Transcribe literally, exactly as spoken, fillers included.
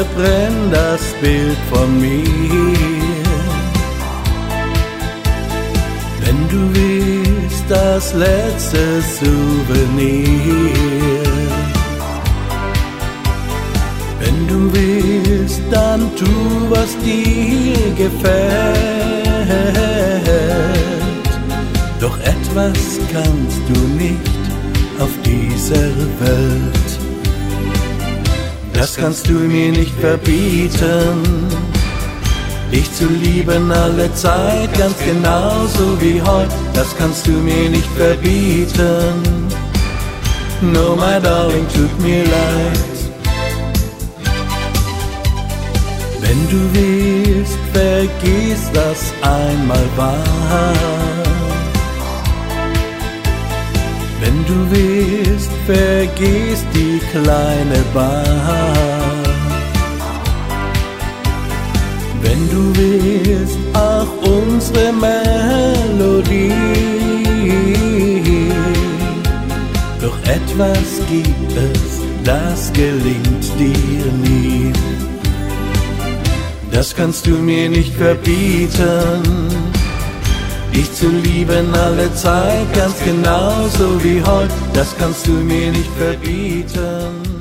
verbrenn das Bild von mir. Wenn du willst, das letzte Souvenir. Wenn du willst, dann tu, was dir gefällt. Doch etwas kannst du nicht auf dieser Welt. Das kannst du mir nicht verbieten, dich zu lieben alle Zeit, ganz genauso wie heute. Das kannst du mir nicht verbieten. No, my darling, tut mir leid. Wenn du willst, vergiss, was einmal war. Wenn du willst, vergiss die kleine Bar. Wenn du willst, auch unsere Melodie. Doch etwas gibt es, das gelingt dir nie. Das kannst du mir nicht verbieten, dich zu lieben alle Zeit, ganz genauso wie heute. Das kannst du mir nicht verbieten.